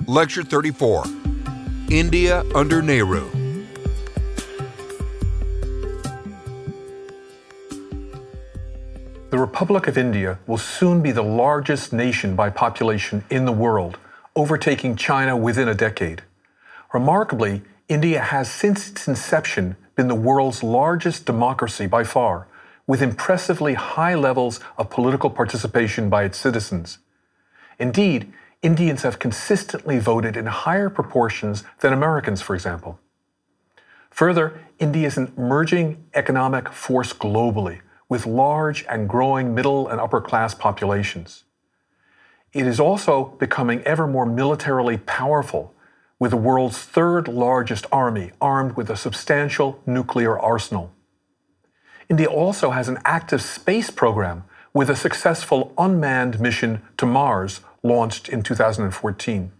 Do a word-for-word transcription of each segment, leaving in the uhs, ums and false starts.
Lecture thirty-four, India under Nehru. The Republic of India will soon be the largest nation by population in the world, overtaking China within a decade. Remarkably, India has since its inception been the world's largest democracy by far, with impressively high levels of political participation by its citizens. Indeed, Indians have consistently voted in higher proportions than Americans, for example. Further, India is an emerging economic force globally, with large and growing middle and upper class populations. It is also becoming ever more militarily powerful, with the world's third largest army armed with a substantial nuclear arsenal. India also has an active space program with a successful unmanned mission to Mars launched in two thousand fourteen.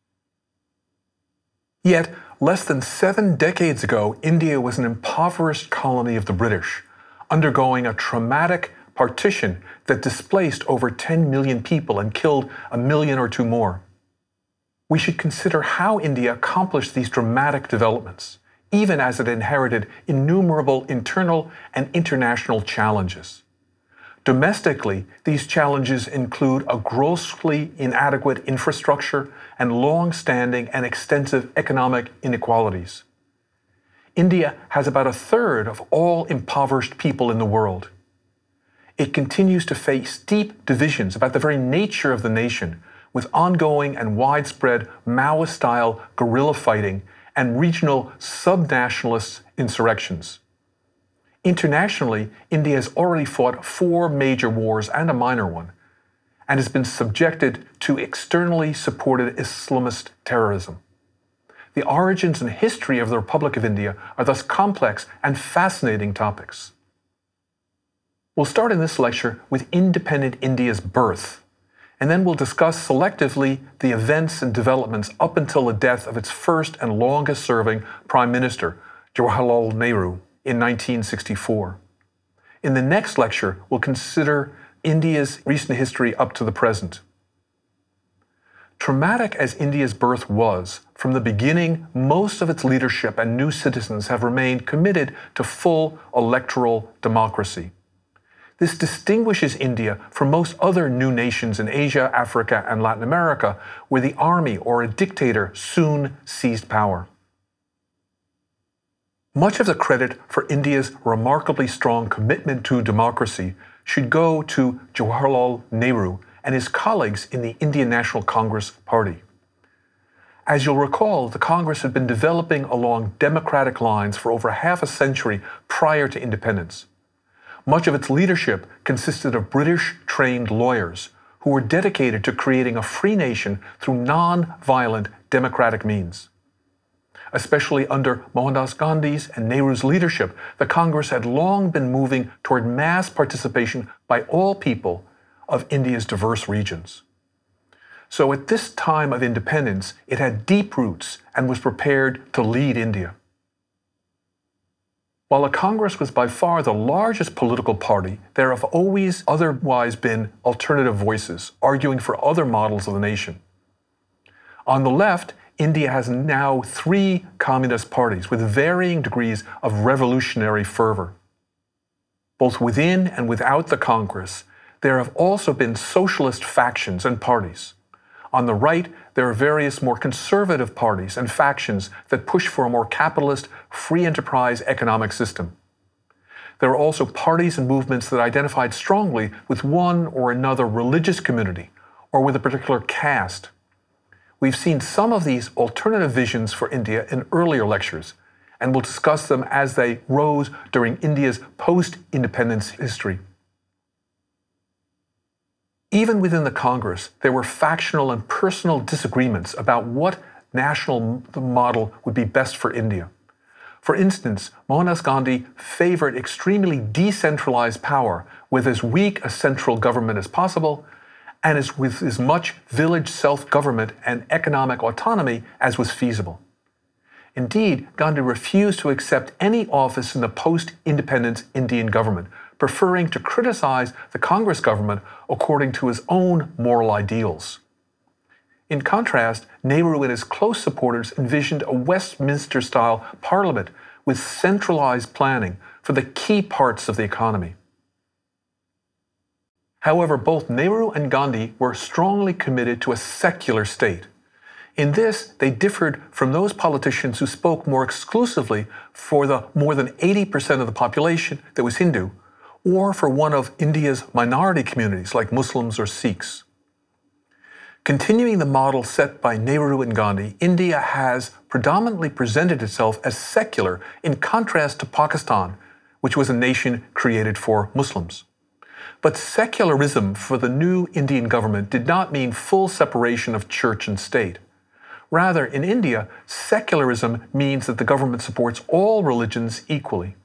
Yet, less than seven decades ago, India was an impoverished colony of the British, undergoing a traumatic partition that displaced over ten million people and killed a million or two more. We should consider how India accomplished these dramatic developments, even as it inherited innumerable internal and international challenges. Domestically, these challenges include a grossly inadequate infrastructure and long-standing and extensive economic inequalities. India has about a third of all impoverished people in the world. It continues to face deep divisions about the very nature of the nation, with ongoing and widespread Maoist-style guerrilla fighting and regional sub-nationalist insurrections. Internationally, India has already fought four major wars and a minor one, and has been subjected to externally supported Islamist terrorism. The origins and history of the Republic of India are thus complex and fascinating topics. We'll start in this lecture with independent India's birth, and then we'll discuss selectively the events and developments up until the death of its first and longest-serving Prime Minister, Jawaharlal Nehru, in nineteen sixty-four. In the next lecture, we'll consider India's recent history up to the present. Traumatic as India's birth was, from the beginning, most of its leadership and new citizens have remained committed to full electoral democracy. This distinguishes India from most other new nations in Asia, Africa, and Latin America, where the army or a dictator soon seized power. Much of the credit for India's remarkably strong commitment to democracy should go to Jawaharlal Nehru and his colleagues in the Indian National Congress Party. As you'll recall, the Congress had been developing along democratic lines for over half a century prior to independence. Much of its leadership consisted of British-trained lawyers who were dedicated to creating a free nation through non-violent democratic means. Especially under Mohandas Gandhi's and Nehru's leadership, the Congress had long been moving toward mass participation by all people of India's diverse regions. So at this time of independence, it had deep roots and was prepared to lead India. While the Congress was by far the largest political party, there have always otherwise been alternative voices arguing for other models of the nation. On the left, India has now three communist parties with varying degrees of revolutionary fervor. Both within and without the Congress, there have also been socialist factions and parties. On the right, there are various more conservative parties and factions that push for a more capitalist, free enterprise economic system. There are also parties and movements that identified strongly with one or another religious community or with a particular caste. We've seen some of these alternative visions for India in earlier lectures, and we'll discuss them as they rose during India's post-independence history. Even within the Congress, there were factional and personal disagreements about what national model would be best for India. For instance, Mohandas Gandhi favored extremely decentralized power with as weak a central government as possible, and as with as much village self-government and economic autonomy as was feasible. Indeed, Gandhi refused to accept any office in the post-independence Indian government, preferring to criticize the Congress government according to his own moral ideals. In contrast, Nehru and his close supporters envisioned a Westminster-style parliament with centralized planning for the key parts of the economy. However, both Nehru and Gandhi were strongly committed to a secular state. In this, they differed from those politicians who spoke more exclusively for the more than eighty percent of the population that was Hindu, or for one of India's minority communities like Muslims or Sikhs. Continuing the model set by Nehru and Gandhi, India has predominantly presented itself as secular in contrast to Pakistan, which was a nation created for Muslims. But secularism for the new Indian government did not mean full separation of church and state. Rather, in India, secularism means that the government supports all religions equally.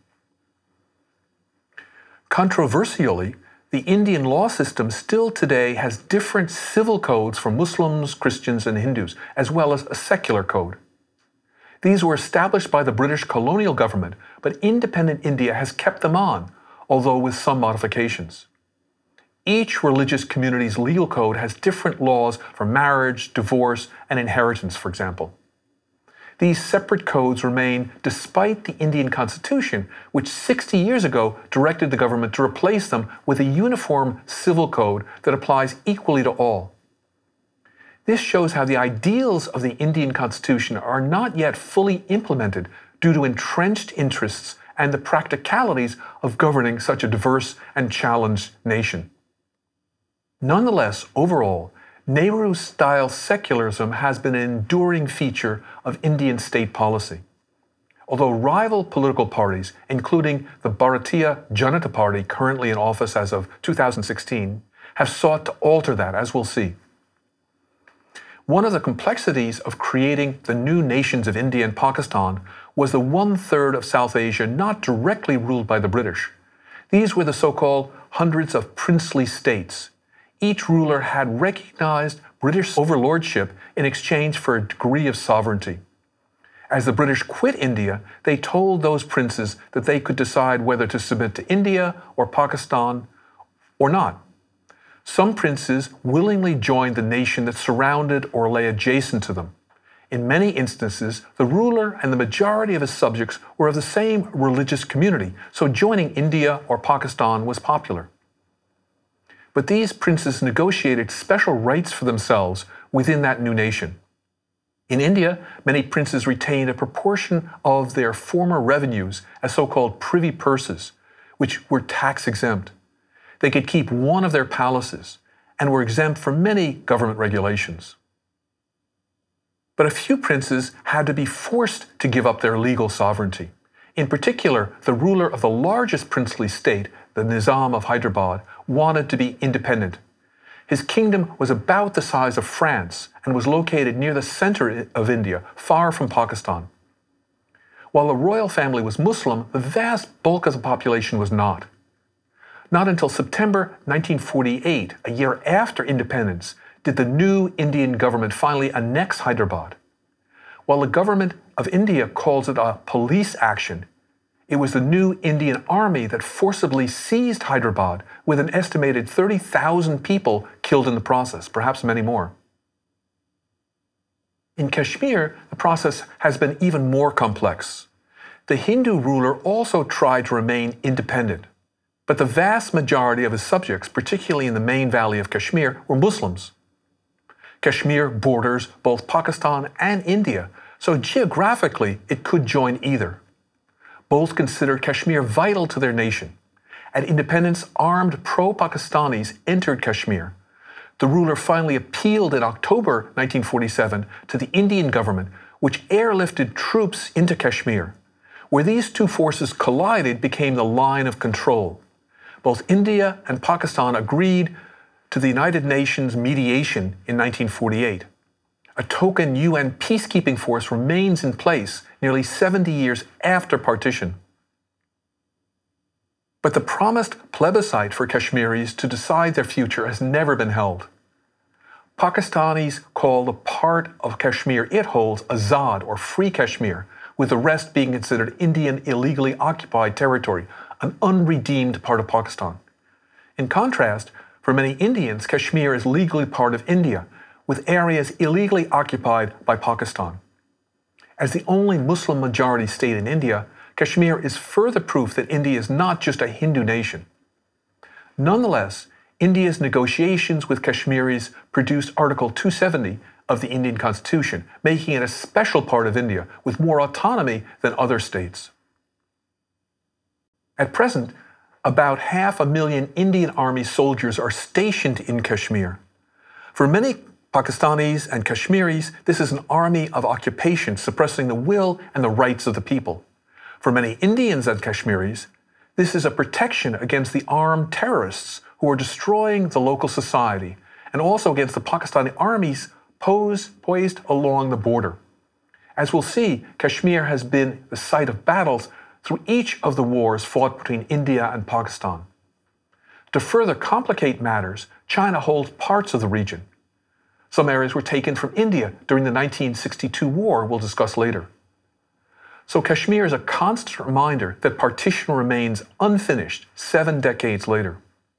Controversially, the Indian law system still today has different civil codes for Muslims, Christians, and Hindus, as well as a secular code. These were established by the British colonial government, but independent India has kept them on, although with some modifications. Each religious community's legal code has different laws for marriage, divorce, and inheritance, for example. These separate codes remain despite the Indian Constitution, which sixty years ago directed the government to replace them with a uniform civil code that applies equally to all. This shows how the ideals of the Indian Constitution are not yet fully implemented due to entrenched interests and the practicalities of governing such a diverse and challenged nation. Nonetheless, overall, Nehru-style secularism has been an enduring feature of Indian state policy. Although rival political parties, including the Bharatiya Janata Party currently in office as of two thousand sixteen, have sought to alter that, as we'll see. One of the complexities of creating the new nations of India and Pakistan was the one-third of South Asia not directly ruled by the British. These were the so-called hundreds of princely states. Each ruler had recognized British overlordship in exchange for a degree of sovereignty. As the British quit India, they told those princes that they could decide whether to submit to India or Pakistan or not. Some princes willingly joined the nation that surrounded or lay adjacent to them. In many instances, the ruler and the majority of his subjects were of the same religious community, so joining India or Pakistan was popular. But these princes negotiated special rights for themselves within that new nation. In India, many princes retained a proportion of their former revenues as so-called privy purses, which were tax-exempt. They could keep one of their palaces and were exempt from many government regulations. But a few princes had to be forced to give up their legal sovereignty. In particular, the ruler of the largest princely state, the Nizam of Hyderabad, wanted to be independent. His kingdom was about the size of France and was located near the center of India, far from Pakistan. While the royal family was Muslim, the vast bulk of the population was not. Not until September nineteen forty-eight, a year after independence, did the new Indian government finally annex Hyderabad. While the government of India calls it a police action, it was the new Indian army that forcibly seized Hyderabad, with an estimated thirty thousand people killed in the process, perhaps many more. In Kashmir, the process has been even more complex. The Hindu ruler also tried to remain independent, but the vast majority of his subjects, particularly in the main valley of Kashmir, were Muslims. Kashmir borders both Pakistan and India, so geographically it could join either. Both considered Kashmir vital to their nation. At independence, armed pro-Pakistanis entered Kashmir. The ruler finally appealed in October nineteen forty-seven to the Indian government, which airlifted troops into Kashmir. Where these two forces collided became the line of control. Both India and Pakistan agreed to the United Nations mediation in nineteen forty-eight. A token U N peacekeeping force remains in place nearly seventy years after partition. But the promised plebiscite for Kashmiris to decide their future has never been held. Pakistanis call the part of Kashmir it holds Azad, or Free Kashmir, with the rest being considered Indian illegally occupied territory, an unredeemed part of Pakistan. In contrast, for many Indians, Kashmir is legally part of India, with areas illegally occupied by Pakistan. As the only Muslim-majority state in India, Kashmir is further proof that India is not just a Hindu nation. Nonetheless, India's negotiations with Kashmiris produced Article two seventy of the Indian Constitution, making it a special part of India with more autonomy than other states. At present, about half a million Indian Army soldiers are stationed in Kashmir. For many Pakistanis and Kashmiris, this is an army of occupation suppressing the will and the rights of the people. For many Indians and Kashmiris, this is a protection against the armed terrorists who are destroying the local society, and also against the Pakistani armies posed, poised along the border. As we'll see, Kashmir has been the site of battles through each of the wars fought between India and Pakistan. To further complicate matters, China holds parts of the region. Some areas were taken from India during the nineteen sixty-two war, we'll discuss later. So Kashmir is a constant reminder that partition remains unfinished seven decades later.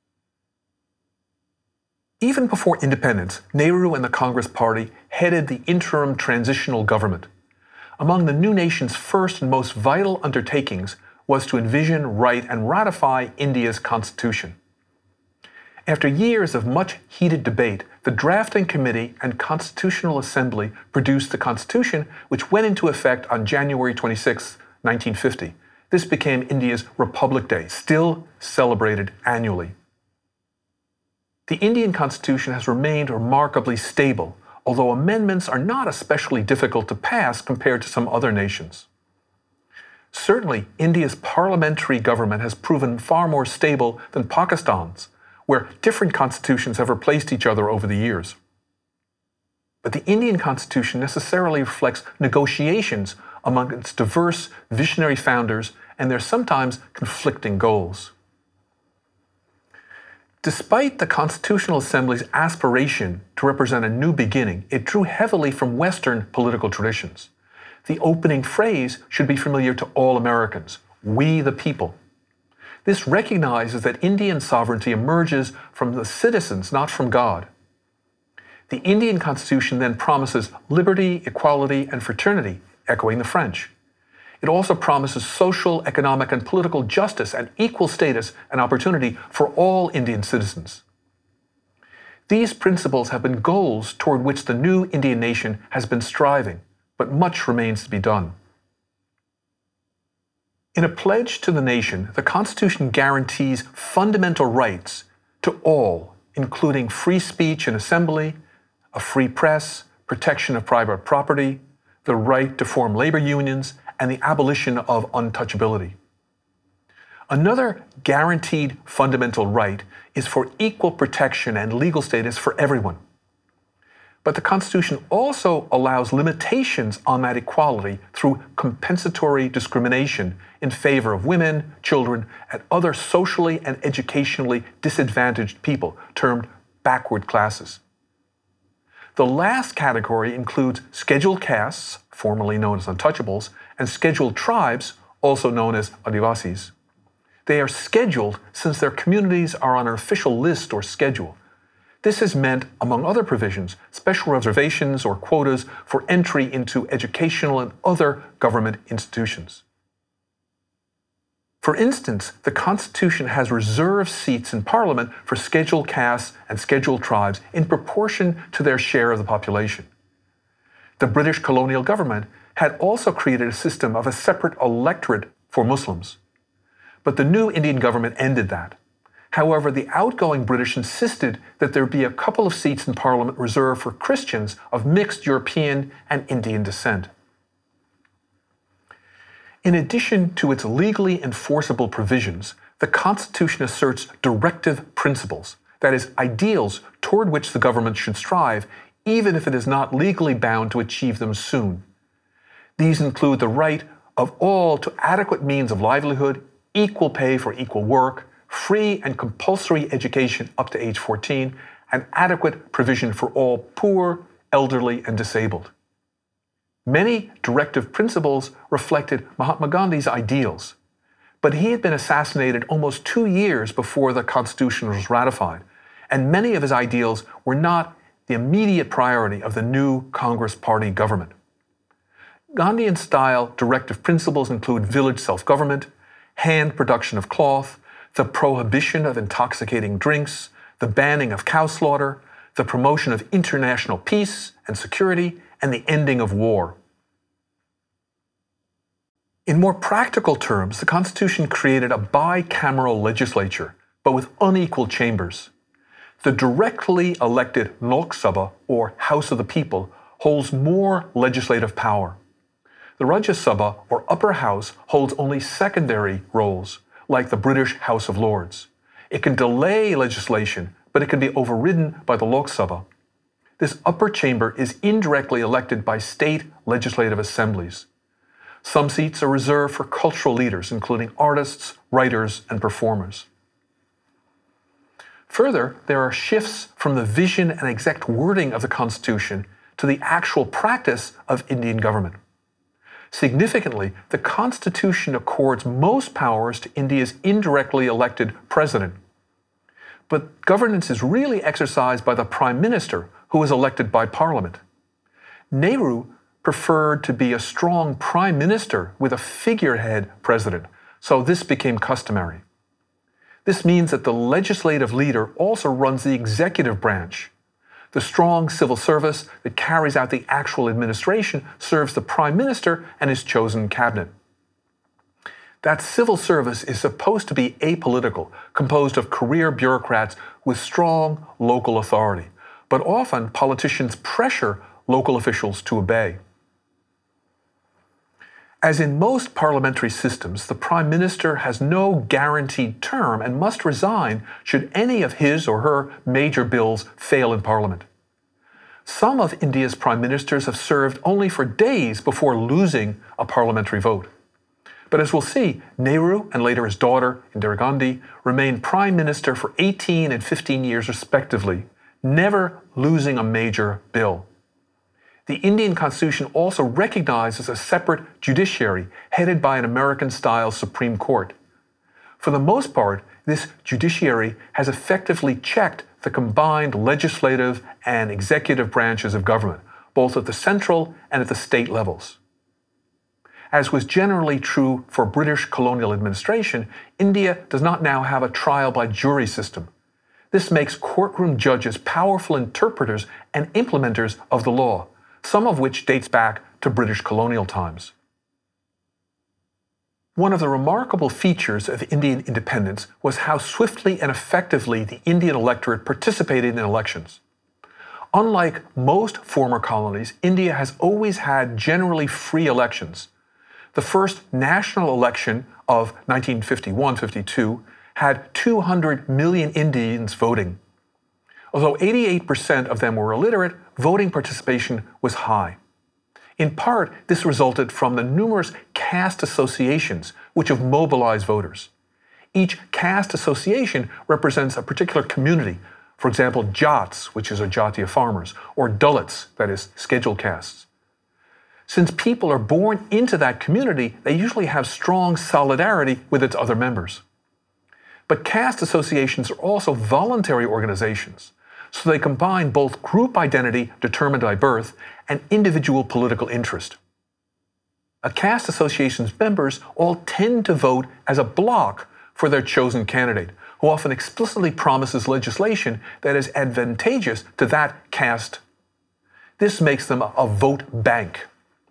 Even before independence, Nehru and the Congress Party headed the interim transitional government. Among the new nation's first and most vital undertakings was to envision, write, and ratify India's constitution. After years of much heated debate, the drafting committee and Constitutional Assembly produced the Constitution, which went into effect on January twenty-sixth, nineteen fifty. This became India's Republic Day, still celebrated annually. The Indian Constitution has remained remarkably stable, although amendments are not especially difficult to pass compared to some other nations. Certainly, India's parliamentary government has proven far more stable than Pakistan's, where different constitutions have replaced each other over the years. But the Indian Constitution necessarily reflects negotiations among its diverse visionary founders and their sometimes conflicting goals. Despite the Constitutional Assembly's aspiration to represent a new beginning, it drew heavily from Western political traditions. The opening phrase should be familiar to all Americans: "We the people." This recognizes that Indian sovereignty emerges from the citizens, not from God. The Indian Constitution then promises liberty, equality, and fraternity, echoing the French. It also promises social, economic, and political justice and equal status and opportunity for all Indian citizens. These principles have been goals toward which the new Indian nation has been striving, but much remains to be done. In a pledge to the nation, the Constitution guarantees fundamental rights to all, including free speech and assembly, a free press, protection of private property, the right to form labor unions, and the abolition of untouchability. Another guaranteed fundamental right is for equal protection and legal status for everyone. But the Constitution also allows limitations on that equality through compensatory discrimination in favor of women, children, and other socially and educationally disadvantaged people, termed backward classes. The last category includes scheduled castes, formerly known as untouchables, and scheduled tribes, also known as Adivasis. They are scheduled since their communities are on an official list or schedule. This has meant, among other provisions, special reservations or quotas for entry into educational and other government institutions. For instance, the Constitution has reserved seats in Parliament for scheduled castes and scheduled tribes in proportion to their share of the population. The British colonial government had also created a system of a separate electorate for Muslims. But the new Indian government ended that. However, the outgoing British insisted that there be a couple of seats in Parliament reserved for Christians of mixed European and Indian descent. In addition to its legally enforceable provisions, the Constitution asserts directive principles, that is, ideals toward which the government should strive, even if it is not legally bound to achieve them soon. These include the right of all to adequate means of livelihood, equal pay for equal work, free and compulsory education up to age fourteen, and adequate provision for all poor, elderly, and disabled. Many directive principles reflected Mahatma Gandhi's ideals, but he had been assassinated almost two years before the Constitution was ratified, and many of his ideals were not the immediate priority of the new Congress Party government. Gandhian-style directive principles include village self-government, hand production of cloth, the prohibition of intoxicating drinks, the banning of cow slaughter, the promotion of international peace and security, and the ending of war. In more practical terms, the Constitution created a bicameral legislature, but with unequal chambers. The directly elected Lok Sabha, or House of the People, holds more legislative power. The Rajya Sabha, or Upper House, holds only secondary roles, like the British House of Lords. It can delay legislation, but it can be overridden by the Lok Sabha. This upper chamber is indirectly elected by state legislative assemblies. Some seats are reserved for cultural leaders, including artists, writers, and performers. Further, there are shifts from the vision and exact wording of the Constitution to the actual practice of Indian government. Significantly, the Constitution accords most powers to India's indirectly elected president. But governance is really exercised by the Prime Minister, who is elected by Parliament. Nehru preferred to be a strong Prime Minister with a figurehead president, so this became customary. This means that the legislative leader also runs the executive branch. The strong civil service that carries out the actual administration serves the Prime Minister and his chosen cabinet. That civil service is supposed to be apolitical, composed of career bureaucrats with strong local authority, but often politicians pressure local officials to obey. As in most parliamentary systems, the Prime Minister has no guaranteed term and must resign should any of his or her major bills fail in Parliament. Some of India's Prime Ministers have served only for days before losing a parliamentary vote. But as we'll see, Nehru and later his daughter, Indira Gandhi, remained Prime Minister for eighteen and fifteen years respectively, never losing a major bill. The Indian Constitution also recognizes a separate judiciary headed by an American-style Supreme Court. For the most part, this judiciary has effectively checked the combined legislative and executive branches of government, both at the central and at the state levels. As was generally true for British colonial administration, India does not now have a trial by jury system. This makes courtroom judges powerful interpreters and implementers of the law, some of which dates back to British colonial times. One of the remarkable features of Indian independence was how swiftly and effectively the Indian electorate participated in elections. Unlike most former colonies, India has always had generally free elections. The first national election of nineteen fifty-one fifty-two had two hundred million Indians voting. Although eighty-eight percent of them were illiterate, voting participation was high. In part, this resulted from the numerous caste associations which have mobilized voters. Each caste association represents a particular community, for example, Jats, which is a Jatiya farmers, or Dalits, that is, scheduled castes. Since people are born into that community, they usually have strong solidarity with its other members. But caste associations are also voluntary organizations, so they combine both group identity determined by birth and individual political interest. A caste association's members all tend to vote as a bloc for their chosen candidate, who often explicitly promises legislation that is advantageous to that caste. This makes them a vote bank.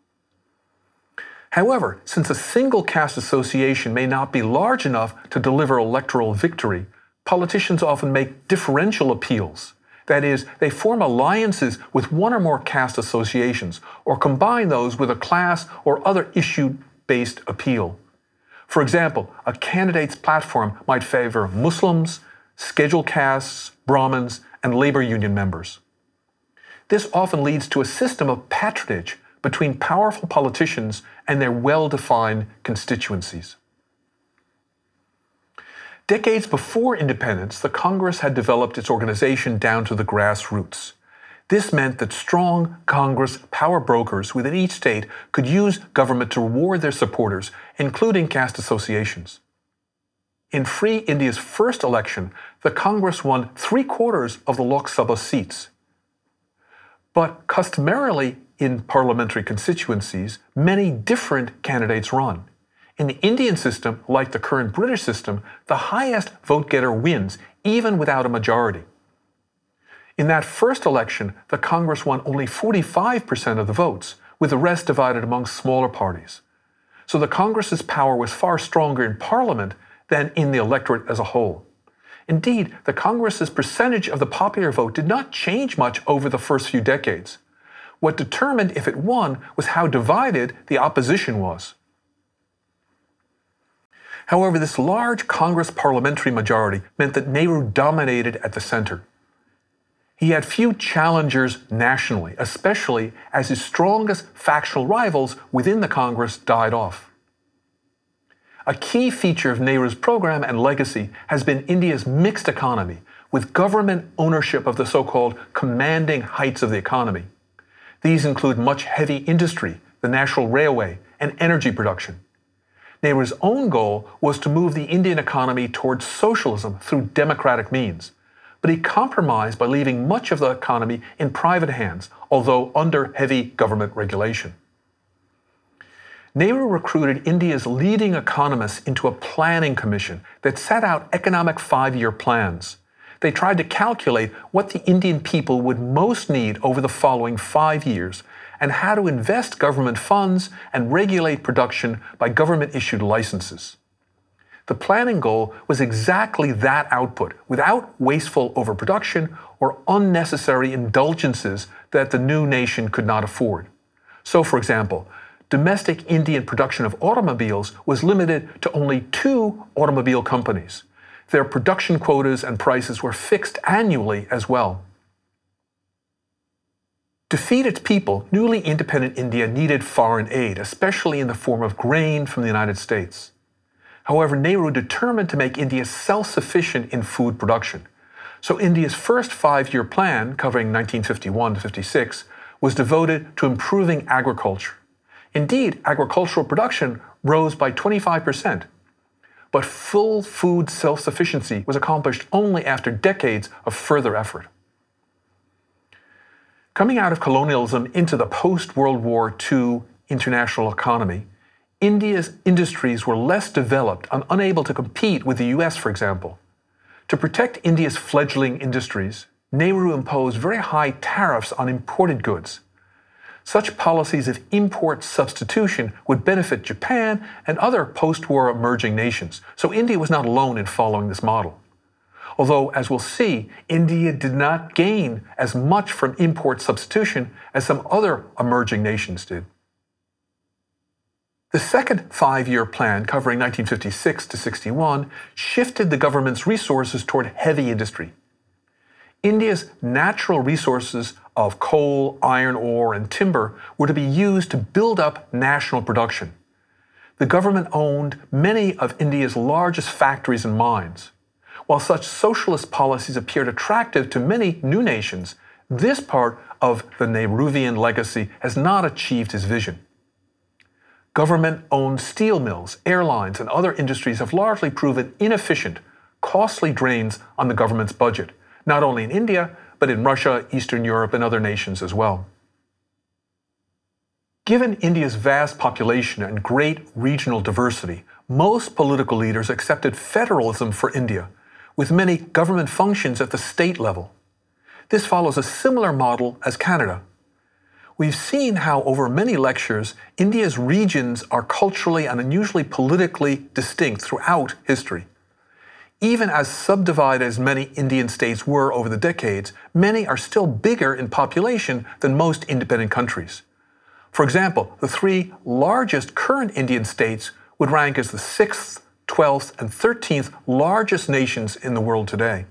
However, since a single caste association may not be large enough to deliver electoral victory, politicians often make differential appeals. That is, they form alliances with one or more caste associations, or combine those with a class or other issue-based appeal. For example, a candidate's platform might favor Muslims, scheduled castes, Brahmins, and labor union members. This often leads to a system of patronage between powerful politicians and their well-defined constituencies. Decades before independence, the Congress had developed its organization down to the grassroots. This meant that strong Congress power brokers within each state could use government to reward their supporters, including caste associations. In Free India's first election, the Congress won three-quarters of the Lok Sabha seats. But customarily in parliamentary constituencies, many different candidates run. In the Indian system, like the current British system, the highest vote getter wins, even without a majority. In that first election, the Congress won only forty-five percent of the votes, with the rest divided among smaller parties. So the Congress's power was far stronger in Parliament than in the electorate as a whole. Indeed, the Congress's percentage of the popular vote did not change much over the first few decades. What determined if it won was how divided the opposition was. However, this large Congress parliamentary majority meant that Nehru dominated at the center. He had few challengers nationally, especially as his strongest factional rivals within the Congress died off. A key feature of Nehru's program and legacy has been India's mixed economy, with government ownership of the so-called commanding heights of the economy. These include much heavy industry, the national railway, and energy production. Nehru's own goal was to move the Indian economy towards socialism through democratic means, but he compromised by leaving much of the economy in private hands, although under heavy government regulation. Nehru recruited India's leading economists into a planning commission that set out economic five-year plans. They tried to calculate what the Indian people would most need over the following five years and how to invest government funds and regulate production by government-issued licenses. The planning goal was exactly that output, without wasteful overproduction or unnecessary indulgences that the new nation could not afford. So, for example, domestic Indian production of automobiles was limited to only two automobile companies. Their production quotas and prices were fixed annually as well. To feed its people, newly independent India needed foreign aid, especially in the form of grain from the United States. However, Nehru determined to make India self-sufficient in food production. So India's first five-year plan, covering nineteen fifty-one to fifty-six, was devoted to improving agriculture. Indeed, agricultural production rose by twenty-five percent. But full food self-sufficiency was accomplished only after decades of further effort. Coming out of colonialism into the post-World War Two international economy, India's industries were less developed and unable to compete with the U S, for example. To protect India's fledgling industries, Nehru imposed very high tariffs on imported goods. Such policies of import substitution would benefit Japan and other post-war emerging nations, so India was not alone in following this model. Although, as we'll see, India did not gain as much from import substitution as some other emerging nations did. The second five-year plan, covering nineteen fifty-six to sixty-one, shifted the government's resources toward heavy industry. India's natural resources of coal, iron ore, and timber were to be used to build up national production. The government owned many of India's largest factories and mines. While such socialist policies appeared attractive to many new nations, this part of the Nehruvian legacy has not achieved his vision. Government-owned steel mills, airlines, and other industries have largely proven inefficient, costly drains on the government's budget, not only in India, but in Russia, Eastern Europe, and other nations as well. Given India's vast population and great regional diversity, most political leaders accepted federalism for India, with many government functions at the state level. This follows a similar model as Canada. We've seen how over many lectures, India's regions are culturally and unusually politically distinct throughout history. Even as subdivided as many Indian states were over the decades, many are still bigger in population than most independent countries. For example, the three largest current Indian states would rank as the sixth, twelfth, and thirteenth largest nations in the world today.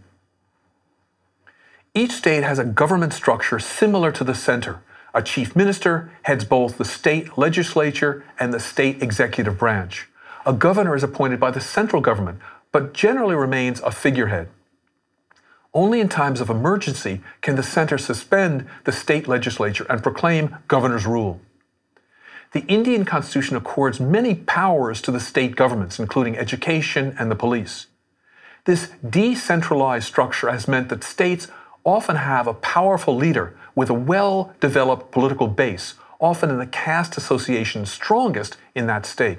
Each state has a government structure similar to the center. A chief minister heads both the state legislature and the state executive branch. A governor is appointed by the central government, but generally remains a figurehead. Only in times of emergency can the center suspend the state legislature and proclaim governor's rule. The Indian Constitution accords many powers to the state governments, including education and the police. This decentralized structure has meant that states often have a powerful leader with a well-developed political base, often in the caste association strongest in that state.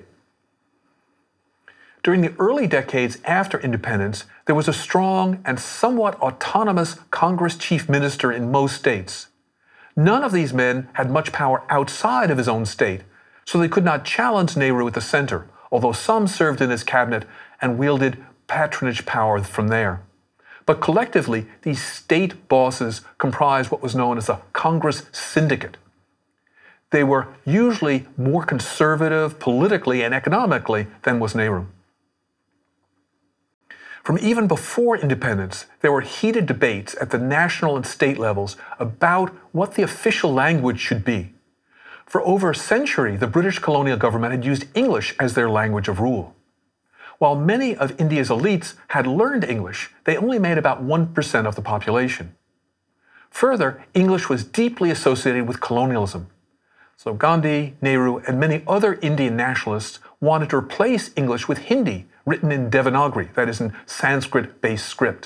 During the early decades after independence, there was a strong and somewhat autonomous Congress chief minister in most states. None of these men had much power outside of his own state, so they could not challenge Nehru at the center, although some served in his cabinet and wielded patronage power from there. But collectively, these state bosses comprised what was known as a Congress syndicate. They were usually more conservative politically and economically than was Nehru. From even before independence, there were heated debates at the national and state levels about what the official language should be. For over a century, the British colonial government had used English as their language of rule. While many of India's elites had learned English, they only made about one percent of the population. Further, English was deeply associated with colonialism. So Gandhi, Nehru, and many other Indian nationalists wanted to replace English with Hindi, written in Devanagari, that is, in Sanskrit-based script.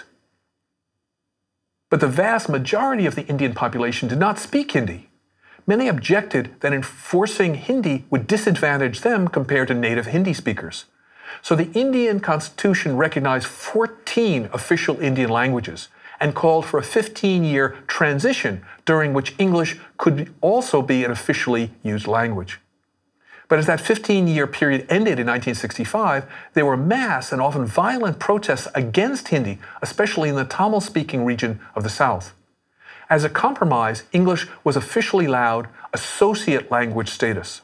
But the vast majority of the Indian population did not speak Hindi. Many objected that enforcing Hindi would disadvantage them compared to native Hindi speakers. So the Indian Constitution recognized fourteen official Indian languages and called for a fifteen-year transition during which English could also be an officially used language. But as that fifteen-year period ended in nineteen sixty-five, there were mass and often violent protests against Hindi, especially in the Tamil-speaking region of the South. As a compromise, English was officially allowed associate language status.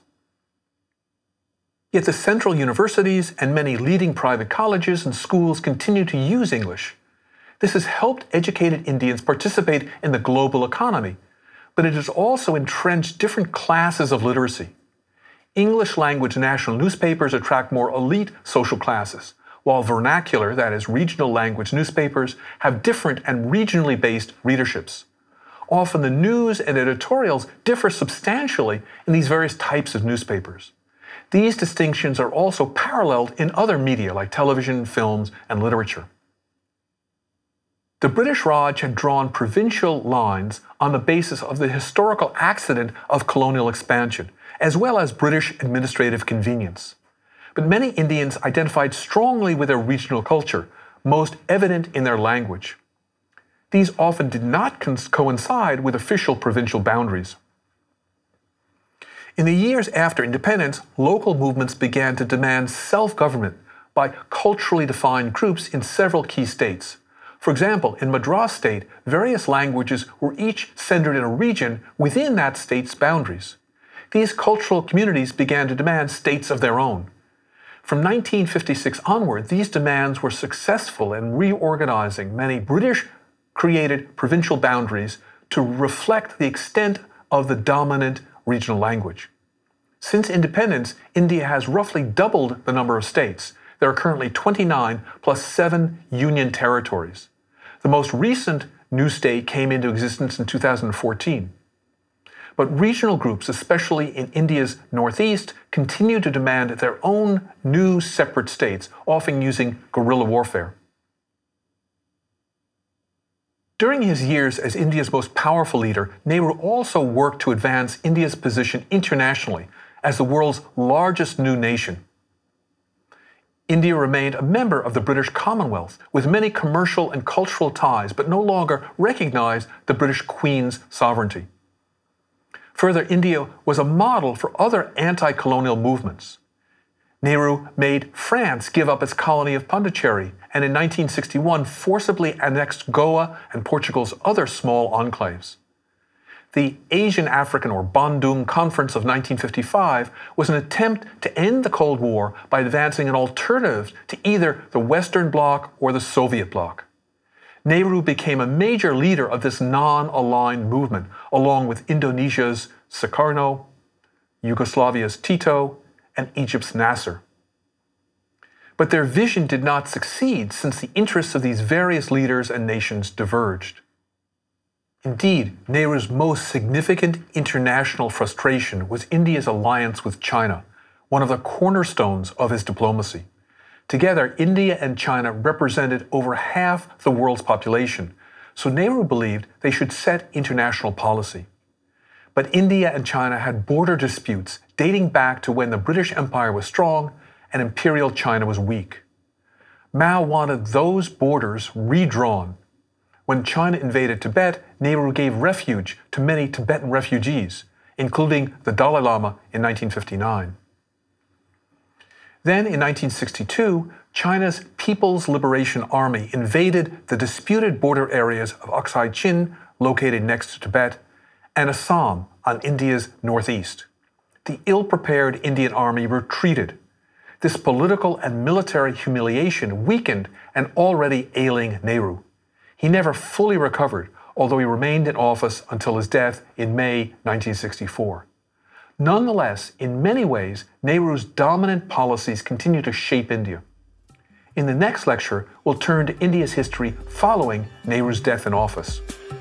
Yet the central universities and many leading private colleges and schools continue to use English. This has helped educated Indians participate in the global economy, but it has also entrenched different classes of literacy. English language national newspapers attract more elite social classes, while vernacular, that is, regional language newspapers, have different and regionally based readerships. Often the news and editorials differ substantially in these various types of newspapers. These distinctions are also paralleled in other media like television, films, and literature. The British Raj had drawn provincial lines on the basis of the historical accident of colonial expansion, as well as British administrative convenience. But many Indians identified strongly with their regional culture, most evident in their language. These often did not coincide with official provincial boundaries. In the years after independence, local movements began to demand self-government by culturally defined groups in several key states. For example, in Madras state, various languages were each centered in a region within that state's boundaries. These cultural communities began to demand states of their own. From nineteen fifty-six onward, these demands were successful in reorganizing many British-created provincial boundaries to reflect the extent of the dominant regional language. Since independence, India has roughly doubled the number of states. There are currently twenty-nine plus seven union territories. The most recent new state came into existence in two thousand fourteen. But regional groups, especially in India's northeast, continue to demand their own new separate states, often using guerrilla warfare. During his years as India's most powerful leader, Nehru also worked to advance India's position internationally as the world's largest new nation. India remained a member of the British Commonwealth, with many commercial and cultural ties, but no longer recognized the British Queen's sovereignty. Further, India was a model for other anti-colonial movements. Nehru made France give up its colony of Pondicherry, and in nineteen sixty-one forcibly annexed Goa and Portugal's other small enclaves. The Asian African or Bandung Conference of nineteen fifty-five was an attempt to end the Cold War by advancing an alternative to either the Western Bloc or the Soviet Bloc. Nehru became a major leader of this non-aligned movement, along with Indonesia's Sukarno, Yugoslavia's Tito, and Egypt's Nasser. But their vision did not succeed since the interests of these various leaders and nations diverged. Indeed, Nehru's most significant international frustration was India's alliance with China, one of the cornerstones of his diplomacy. Together, India and China represented over half the world's population, so Nehru believed they should set international policy. But India and China had border disputes dating back to when the British Empire was strong and Imperial China was weak. Mao wanted those borders redrawn. When China invaded Tibet, Nehru gave refuge to many Tibetan refugees, including the Dalai Lama in nineteen fifty-nine. Then, in nineteen sixty-two, China's People's Liberation Army invaded the disputed border areas of Aksai Chin, located next to Tibet, and Assam on India's northeast. The ill-prepared Indian army retreated. This political and military humiliation weakened an already ailing Nehru. He never fully recovered, although he remained in office until his death in May nineteen sixty-four. Nonetheless, in many ways, Nehru's dominant policies continue to shape India. In the next lecture, we'll turn to India's history following Nehru's death in office.